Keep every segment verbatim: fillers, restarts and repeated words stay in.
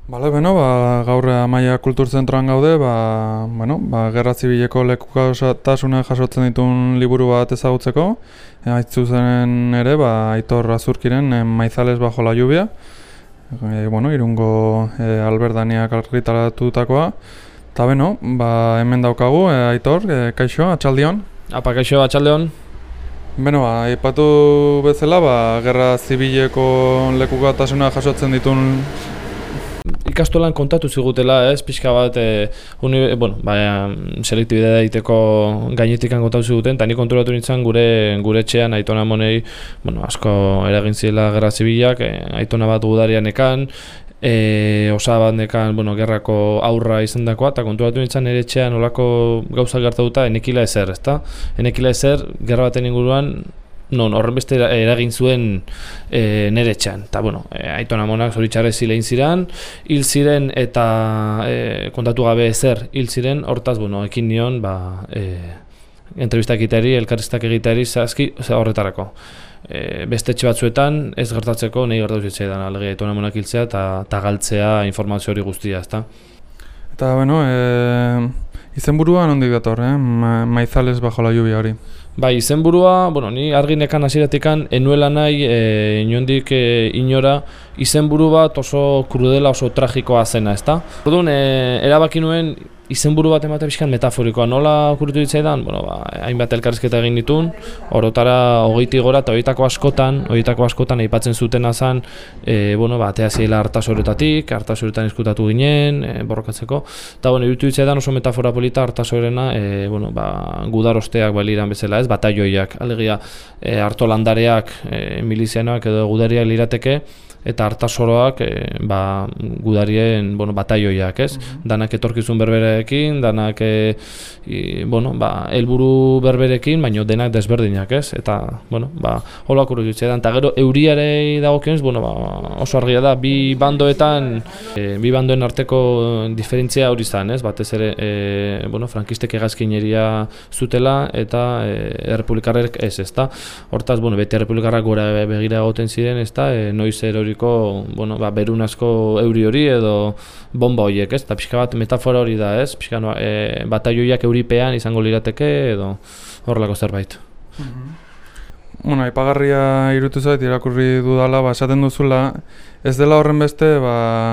Bale, beno, ba, gaur Amaia Kulturzentroan gaude, ba, bueno, ba, Gerra Zibileko lekukotasuna jasotzen dituen liburu bat ezagutzeko. E, Aitzuzenen ere, ba, Aitor Azurkiren e, Maizales bajo la lluvia. E, bueno, Irungo e, Alberdaniak argitaratutakoa. Eta beno, ba, hemen daukagu, e, Aitor, e, kaixo, atxaldion. Apa, kaixo, atxaldeon. Beno, ba, aipatu bezala, ba, Gerra Zibileko lekukotasuna jasotzen dituen Ikastolan kontatu zigutela, ez, pixka bat, e, uni, bueno, ba, selektibidea egiteko gainetikan kontatu ziguten, eta ni konturatu nintzen gure gure etxean Aitona Monei, bueno, asko eragin zirela Gerra Zibilak, e, Aitona bat gudarian ekan, e, osaba bat nekan, bueno, gerrako aurra izandakoa, eta konturatu nintzen nire etxean olako gauza gertatuta enekila ezer, ezta? Enekila ezer, gerra baten inguruan, non, horren beste eragin zuen e, nere etxean. Eta, bueno, e, Aitona Monak zoritxarrez hilein ziren, hil ziren eta e, kontatu gabe ezer hil ziren, hortaz, bueno, ekin nion, ba, e, entrevistak egiteri, elkarriztak egiteri, zazki, horretarako. E, beste etxe batzuetan, ez gertatzeko, nahi gertatu zitzaidan, alege Aitona Monak hiltzea eta galtzea informazio hori guztia, ezta? Eta, bueno, e, izenburua nondik dator, eh? Ma, Maizales bajo la lluvia hori. Bai, izenburua, bueno, ni arginekan hasieratekan enuela nahi, e, inondik e, inora, izenburu bat oso krudela, oso tragikoa zena, ezta? Orduan, e, erabaki nuen izenburu bat ematea pixkan metaforikoa. Nola okurritu ditzaidan? Bueno, ba, hainbat elkarrizketa egin ditun, orotara hogeiti gora eta horietako askotan, horietako askotan aipatzen zutena zen, e, bueno, ba, atea ziela Artasoretatik, Artasoretan eskutatu ginen, e, borrokatzeko. Eta, bueno, iruditu ditzaidan oso metafora polita Artasorena, e, bueno, ba, gudarosteak baliran bezala, ez, batalloiak, alegia, e, hartolandareak, e, milizianoak edo gudariak lirateke, eta Artasoroak e, ba, gudarien, bueno, batalloiak, ez? Mm-hmm. Danak etorkizun berberekin, danak e, e, bueno, ba, helburu berberekin, baina denak desberdinak, ez? Eta, bueno, ba, holak urritu eta gero euriarei dagokionez, bueno, ba, oso argia da, bi bandoetan, e, bi bandoen arteko diferentzia hori izan, ez? Batez ere, e, bueno, frankistek hegazkineria zutela eta e, errepublikarrek ez, ezta? Hortaz, bueno, beti errepublikarrak gora begira egoten ziren, ezta? E, noiz erori bueno, ba, berunazko euri hori edo bomba horiek, ez? Eta pixka bat metafora hori da, ez? Pixka no, e, batalloiak euripean izango lirateke edo horrelako zerbait. Mm-hmm. Bueno, aipagarria irutu zait, irakurri dudala, ba, esaten duzula, ez dela horren beste, ba,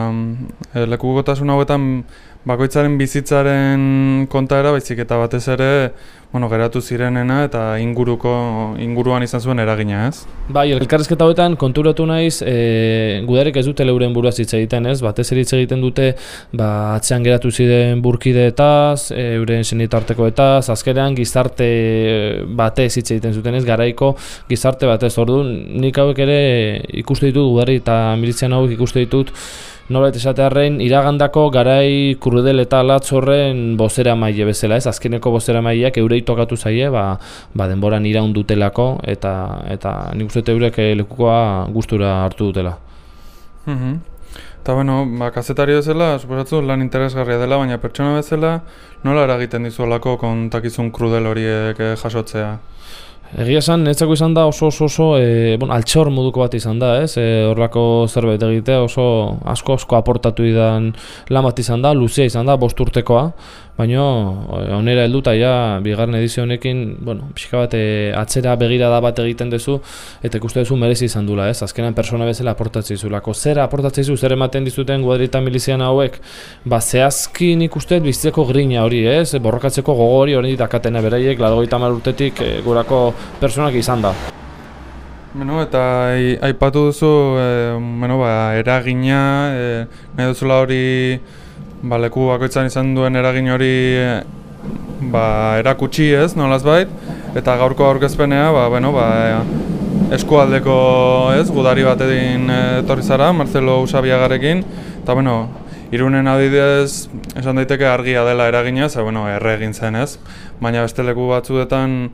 lekukotasun hauetan bakoitzaren bizitzaren kontaera, baizik eta batez ere, bueno, geratu zirenena eta inguruko inguruan izan zuen eragina, ez? Bai, elkarrizketa hauetan konturatu naiz, e, gudarek ez dute euren buruaz hitz egiten, ez? Batez ere hitz egiten dute, ba, atzean geratu ziren burkideetaz, e, euren senitartekoetaz, azkenean gizarte batez hitz egiten zuten, ez? Garaiko gizarte batez. Orduan, nik hauek ere ikuste ditut gudari eta milizian hauek ikuste ditut, nolait esatearren, iragandako garai krudel eta latz horren bozera maile bezala, ez? Azkeneko bozera maileak eurei tokatu zaie, ba, ba denboran iraun dutelako eta eta nik uste eurek lekukoa gustura hartu dutela. Mhm. Eta bueno, ba, kazetari bezala, suposatzu lan interesgarria dela, baina pertsona bezala nola eragiten dizuelako kontakizun krudel horiek jasotzea? Egia esan, netzako izan da oso oso oso e, bon, altxor moduko bat izan da, ez? E, horrelako zerbait egitea oso asko asko aportatu idan lan bat izan da, luzea izan da, bost urtekoa, baina onera helduta ja bigarren edizio honekin, bueno, pixka bat e, atzera begirada bat egiten duzu eta ikuste duzu merezi izan dula, ez? Azkenan persona bezala aportatzen dizulako. Zer aportatzen dizu, zer ematen dizuten guadri eta milizian hauek, ba zehazki nik uste bizitzeko grina hori, ez? Borrokatzeko gogo hori hori dakatena beraiek, laurogeita hamar urtetik e, gurako personak izan da. Bueno, eta aipatu duzu, e, bueno, ba, eragina, e, nahi duzula hori, ba, leku bakoitzan izan duen eragin hori e, ba, erakutsi, ez, nolaz bait, eta gaurko aurkezpenea, ba, bueno, ba, e, eskualdeko, ez, gudari batekin etorri zara, Marcelo Usabiagarekin, eta, bueno, Irunen adidez, esan daiteke argia dela eragina, ze, bueno, erre egin zen, ez, baina beste leku batzuetan,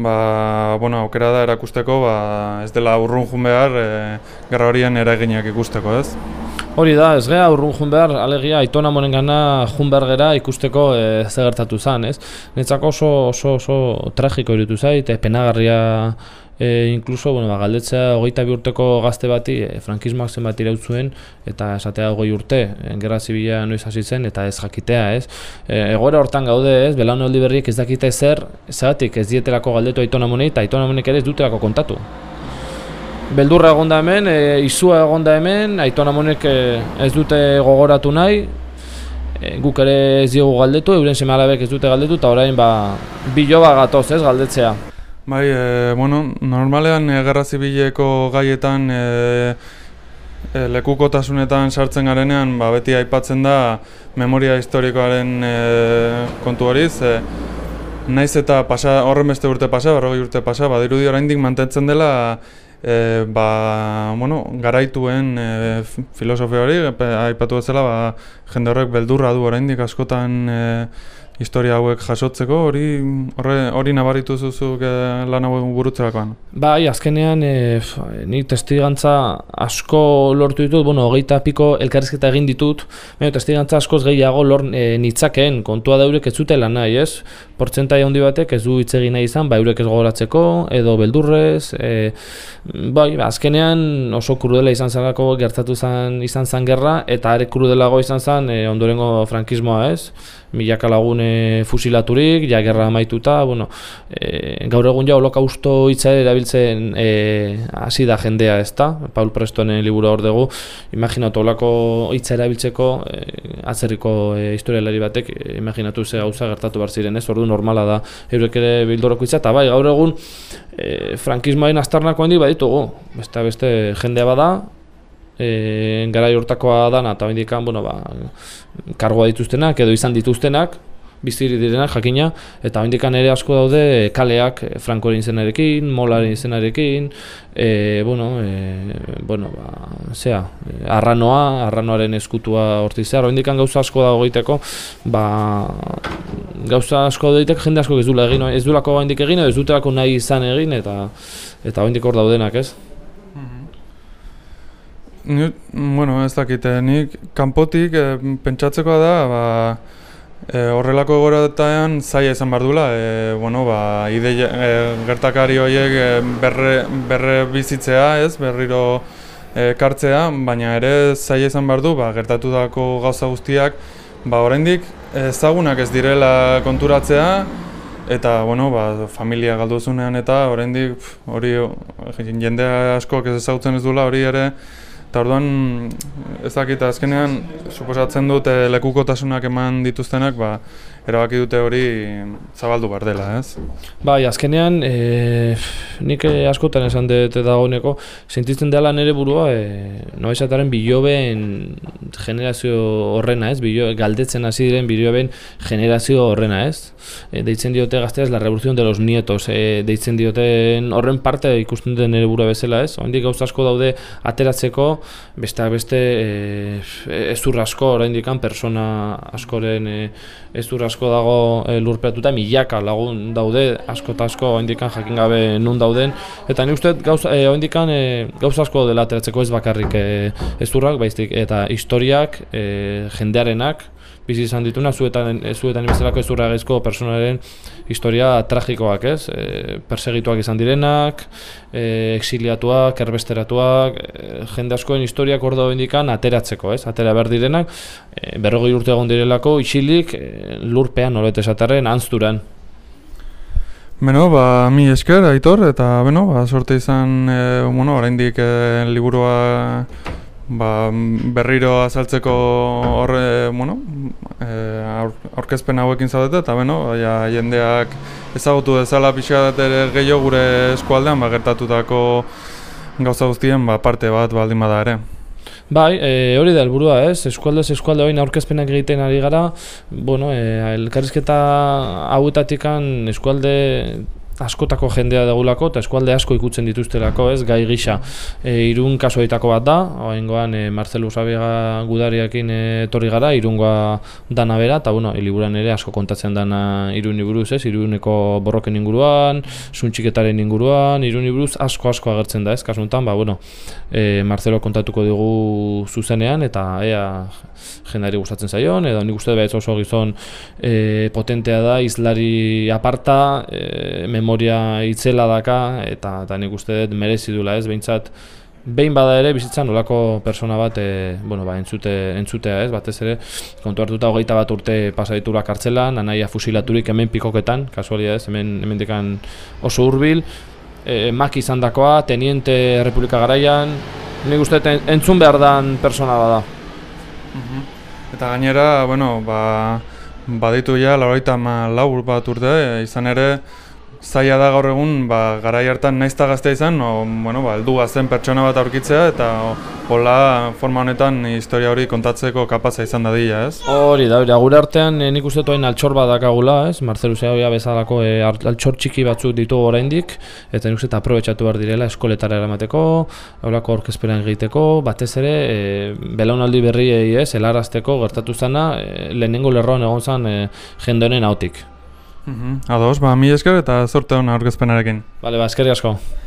ba, bueno, aukera da erakusteko, ba, ez dela urrun jun behar e, gerra horien eraginak ikusteko, ez? Hori da, ez geha urrun jun behar, alegia Aitona Monengana jun behar gera ikusteko e, ze gertatu zen, ez? Netzako oso, oso, oso tragiko irutu zait, e, penagarria e, inkluso, bueno, ba, galdetzea hogeita bi urteko gazte bati e, frankismoak zenbat iraut zuen, eta esatea hogei urte, e, gerra zibila noiz hasi zen, eta ez jakitea, ez? E, egoera hortan gaude, ez? Belaunaldi berriek ez dakite zer, zeratik ez dietelako galdetu Aiton Amonei, eta Aiton Amonek ere ez dutelako kontatu. Beldurra egonda hemen, e, izua egonda hemen, Aiton Amonek e, ez dute gogoratu nahi, e, guk ere ez diogu galdetu, euren seme-alabek ez dute galdetu, eta orain ba, biloba gatoz, ez, galdetzea. Bai, e, bueno, normalean e, gerra zibileko gaietan e, e, lekukotasunetan sartzen garenean, ba, beti aipatzen da memoria historikoaren e, kontu horiz. E, naiz eta pasa, horren beste urte pasa, berrogei urte pasa, badirudi oraindik mantentzen dela e, ba, bueno, garaituen e, filosofia hori, e, aipatu bezala, ba, jende horrek beldurra du oraindik askotan e, historia hauek jasotzeko, hori hori nabaritu zuzuk e, lan hau burutzerakoan? Bai, azkenean e, nik testigantza asko lortu ditut, bueno, hogeita piko elkarrizketa egin ditut, baina testigantza askoz gehiago lor e, nitzakeen, kontua da eurek ez zutela nahi, ez? Portzentai handi batek ez du hitz egin nahi izan, ba eurek ez gogoratzeko, edo beldurrez, e, bai, ba, azkenean oso krudela izan zelako gertatu zan, izan zan gerra, eta are krudelago izan zan e, ondorengo frankismoa, ez? Milaka lagun e, fusilaturik, ja gerra amaituta, bueno, e, gaur egun ja holokausto hitza ere erabiltzen e, hasi da jendea, ezta? Paul Prestonen liburua hor dugu, imaginatu holako hitza erabiltzeko e, atzerriko e, historialari batek, e, imaginatu ze gauza gertatu behar ziren, ez? Ordu normala da eurek ere bildoroko hitza, eta bai, gaur egun e, frankismoaren aztarnako handik baditugu, beste beste jendea bada, E, garai hortakoa dana eta indikan, bueno, ba, kargoa dituztenak edo izan dituztenak, biziri direnak jakina, eta indikan ere asko daude kaleak Frankoren izenarekin, Molaren izenarekin, e, bueno, e, bueno, ba, zea, arranoa, arranoaren eskutua hortizea, indikan gauza asko dago egiteko, ba, gauza asko dago jende asko ez duela egin, ez duelako indik egin, edo ez dutelako nahi izan egin, eta eta indik hor daudenak, ez? Ni, bueno, ez dakite, nik kanpotik e, pentsatzekoa da, ba, e, horrelako egoeratean zaila izan behar duela, e, bueno, ba, ideia, e, gertakari horiek e, berre, berre bizitzea, ez, berriro e, kartzea, baina ere zaila izan behar du, ba, gertatutako gauza guztiak, ba, oraindik ezagunak ez direla konturatzea, eta, bueno, ba, familia galduzunean eta oraindik hori jende askok ez ezagutzen ez duela hori ere. Eta orduan, ez dakit, azkenean, suposatzen dut lekukotasunak eman dituztenak, ba, erabaki dute hori zabaldu behar dela, ez? Bai, azkenean, e, nik askotan esan dut dagoeneko, sentitzen dela nire burua, e, no esataren bilobeen generazio horrena, ez? Bilo, galdetzen hasi diren bilobeen generazio horrena, ez? E, deitzen diote gazteaz, la revolución de los nietos, e, deitzen dioten horren parte ikusten duten nire burua bezala, ez? Oraindik gauza asko daude ateratzeko, besteak beste e, ezur asko oraindik persona askoren e, ezur asko dago e, lurperatuta, milaka lagun daude, asko eta asko oraindik jakin gabe nun dauden, eta ni uste gauza e, oraindik e, gauza asko dela ateratzeko, ez bakarrik e, ezurrak, baizik eta historiak, e, jendearenak bizi izan dituna, zuetan zuetan bezalako ezurra gaizko personaren historia tragikoak, ez? E, persegituak izan direnak, e, exiliatuak, erbesteratuak, e, jende askoen historiak hor dago indikan ateratzeko, ez? Atera behar direnak, e, berrogei urte egon direlako, isilik, e, lurpean, norbait esatarren, antzturan. Beno, ba, mi esker, Aitor, eta, beno, ba, sorte izan, e, bueno, oraindik e, liburua ba, berriro azaltzeko horre, bueno, e, aurkezpen hauekin zaudete, eta beno, ja, jendeak ezagutu dezala pixka ere gehiago gure eskualdean, ba, gertatutako gauza guztien ba, parte bat baldin bada ere. Bai, e, hori da helburua, ez? Eskualdez eskualde hori aurkezpenak egiten ari gara, bueno, e, elkarrizketa hauetatikan eskualde askotako jendea dagulako eta eskualde asko ikutzen dituztelako, ez, gai gisa. E, Irun kasoetako bat da, oraingoan e, Marcelo Usabiaga gudariakin etorri gara, Irungoa dana bera, eta bueno, liburuan ere asko kontatzen dana Iruni buruz, ez, Iruneko borroken inguruan, suntxiketaren inguruan, Iruni buruz asko asko agertzen da, ez, kasu honetan, ba, bueno, e, Marcelo kontatuko digu zuzenean, eta ea jendeari gustatzen zaion, edo nik uste da oso gizon e, potentea da, izlari aparta, e, memoria itzela daka, eta, eta nik uste dut merezi dula ez, behintzat, behin bada ere bizitzan olako persona bat e, bueno, ba, entzute, entzutea ez, batez ere, kontu hartuta hogeita bat urte pasaditura kartzelan, anaia fusilaturik hemen pikoketan, kasualia ez, hemen, hemen dekan oso hurbil, e, mak izan dakoa, teniente Republika garaian, nik uste entzun behar dan persona bada. Eta gainera, bueno, ba, baditu ja, laurogeita hamalau bat urte, izan ere, zaila da gaur egun, ba, garai hartan naizta gaztea izan, o, bueno, ba, heldu zen pertsona bat aurkitzea, eta hola forma honetan historia hori kontatzeko kapaza izan dadila, ez? Hori da, hori, gure artean nik uste toain altxor bat dakagula, ez? Marcelu Segovia bezalako e, altxor txiki batzuk ditugu oraindik, eta nik uste aprobetxatu behar direla eskoletara eramateko, haulako orkezperan egiteko, batez ere, e, belaunaldi berriei ez, helarazteko gertatu zana, e, lehenengo lerroan egon zen e, jende honen hautik. Ados, ba, mi esker eta zorte hona aurkezpenarekin. Bale, ba, eskerrik asko.